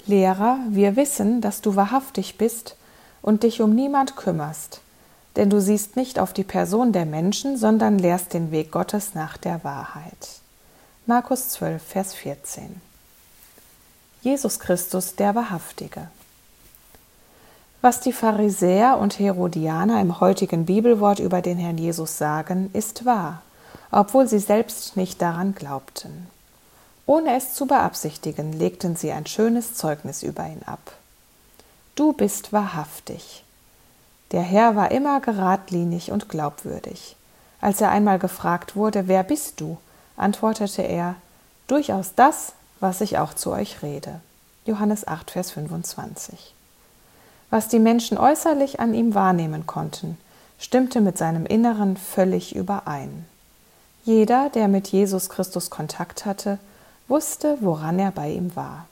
Lehrer, wir wissen, dass du wahrhaftig bist und dich um niemand kümmerst, denn du siehst nicht auf die Person der Menschen, sondern lehrst den Weg Gottes nach der Wahrheit. Markus 12, Vers 14. Jesus Christus, der Wahrhaftige. Was die Pharisäer und Herodianer im heutigen Bibelwort über den Herrn Jesus sagen, ist wahr, obwohl sie selbst nicht daran glaubten. Ohne es zu beabsichtigen, legten sie ein schönes Zeugnis über ihn ab. Du bist wahrhaftig. Der Herr war immer geradlinig und glaubwürdig. Als er einmal gefragt wurde, wer bist du, antwortete er, durchaus das, was ich auch zu euch rede. Johannes 8, Vers 25. Was die Menschen äußerlich an ihm wahrnehmen konnten, stimmte mit seinem Inneren völlig überein. Jeder, der mit Jesus Christus Kontakt hatte, wusste, woran er bei ihm war.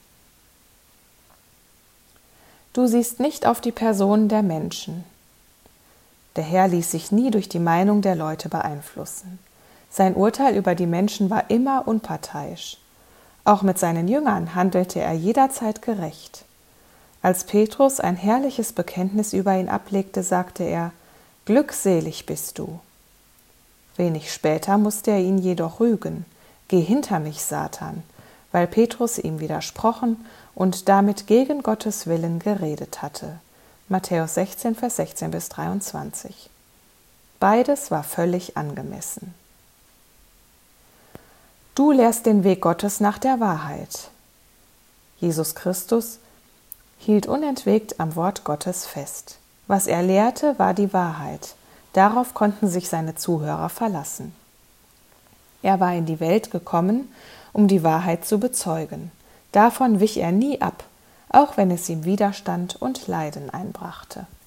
Du siehst nicht auf die Person der Menschen. Der Herr ließ sich nie durch die Meinung der Leute beeinflussen. Sein Urteil über die Menschen war immer unparteiisch. Auch mit seinen Jüngern handelte er jederzeit gerecht. Als Petrus ein herrliches Bekenntnis über ihn ablegte, sagte er, »Glückselig bist du.« Wenig später musste er ihn jedoch rügen, »Geh hinter mich, Satan«, weil Petrus ihm widersprochen und damit gegen Gottes Willen geredet hatte. Matthäus 16, Vers 16 bis 23. Beides war völlig angemessen. Du lehrst den Weg Gottes nach der Wahrheit. Jesus Christus hielt unentwegt am Wort Gottes fest. Was er lehrte, war die Wahrheit. Darauf konnten sich seine Zuhörer verlassen. Er war in die Welt gekommen, um die Wahrheit zu bezeugen. Davon wich er nie ab, auch wenn es ihm Widerstand und Leiden einbrachte.